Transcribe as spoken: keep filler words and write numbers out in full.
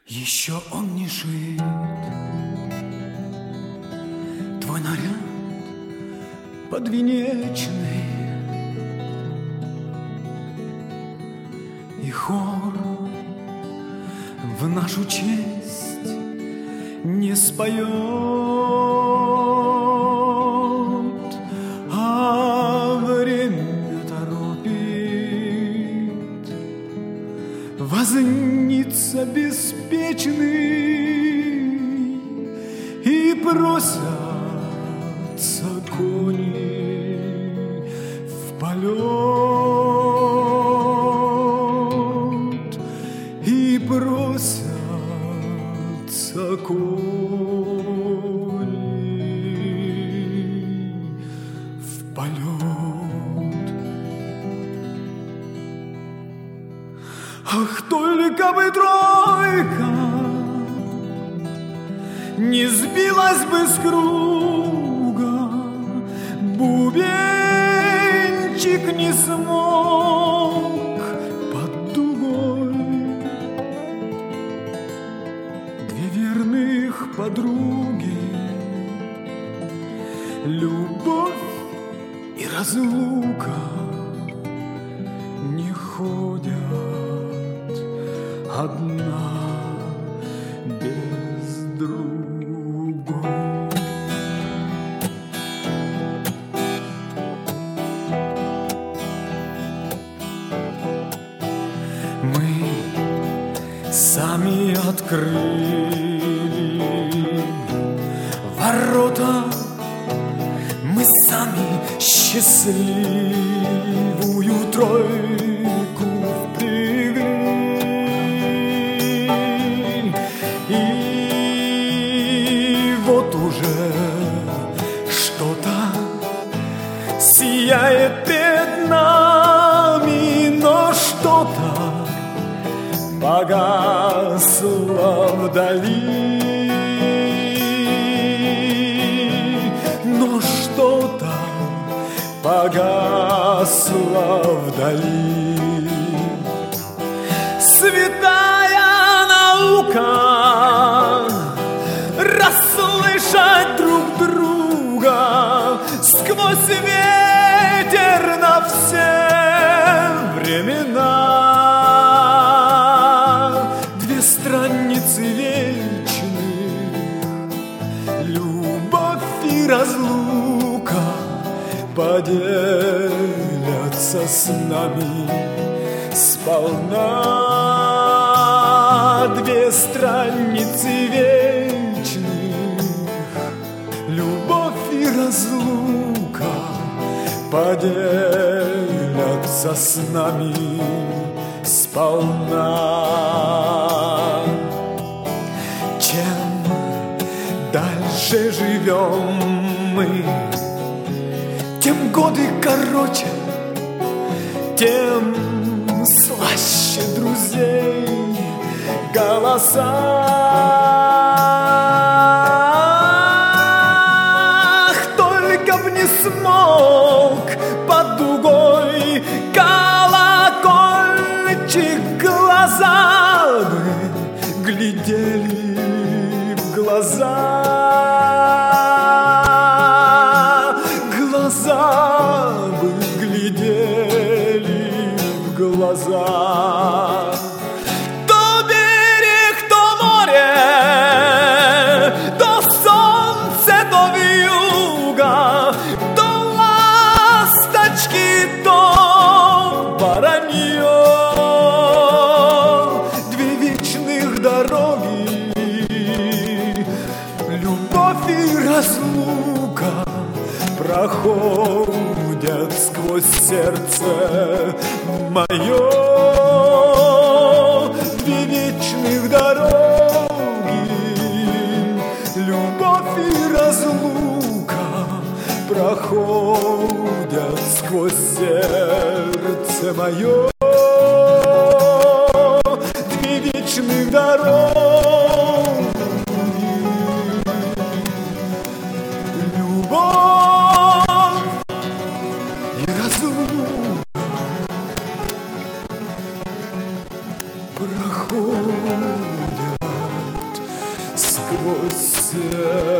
Еще он не шит, твой наряд подвенечный, и хор в нашу честь не споет, а время торопит. Возница беспечный, и просятся кони в полет, и просятся кони в полет. Ах, только бы тройка не сбилась бы с круга, бубенчик не смог под дугой. Две верных подруги, любовь и разлука, не ходят одна без другой. Мы сами открыли ворота, мы сами счастливую тройку впрягли. И вот уже что-то сияет перед нами, но что-то погасло вдали. Но что-то погасло вдали. Святая наука расслышать друг друга сквозь ветер на все времена. Две страницы вечных, любовь и разлука поделятся с нами сполна. Две страницы вечных, любовь и разлука поделятся с нами сполна. Чем дальше живем мы, тем годы короче, тем слаще друзей голоса. Ах, только б не смолк под дугой колокольчик, глаза бы глядели в глаза. Глаза бы глядели в глаза. То берег, то море, то солнце, то вьюга, то ласточки, то воронье. Две вечных дороги, любовь и разлука проходят сквозь сердце мое. Две вечных дороги, любовь и разлука проходят сквозь сердце мое. Две вечных дороги, любовь и разлука проходят сквозь сердце